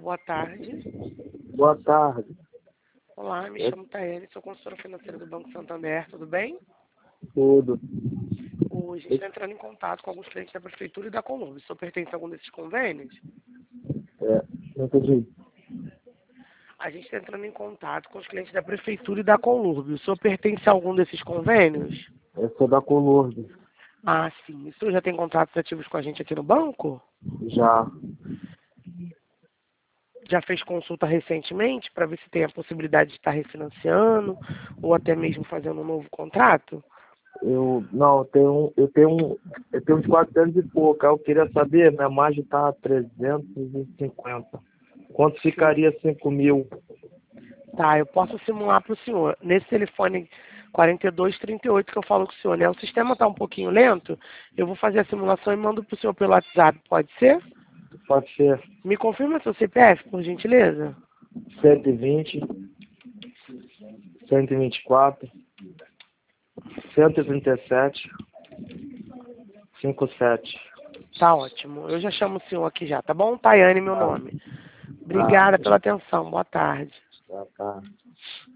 boa tarde. Boa tarde. Olá, me chamo Tayane, sou consultora financeira do Banco Santander, tudo bem? Tudo. A gente está entrando em contato com alguns clientes da Prefeitura e da Conlurb. O senhor pertence a algum desses convênios? Não entendi. A gente está entrando em contato com os clientes da Prefeitura e da Conlurb. O senhor pertence a algum desses convênios? Eu sou da Conlurb. Ah, sim. O senhor já tem contratos ativos com a gente aqui no banco? Já. Já fez consulta recentemente para ver se tem a possibilidade de estar refinanciando ou até mesmo fazendo um novo contrato? Eu tenho uns 400 e pouco. Aí eu queria saber, minha margem tá 350. Quanto ficaria 5 mil? Tá, eu posso simular para o senhor. Nesse telefone 4238 que eu falo com o senhor, né? O sistema está um pouquinho lento. Eu vou fazer a simulação e mando para o senhor pelo WhatsApp, pode ser? Pode ser Me confirma seu CPF, por gentileza? 120, 124, 137, 57. Tá ótimo. Eu já chamo o senhor aqui já, tá bom? Tayane, meu nome. Obrigada pela atenção. Boa tarde. Tá.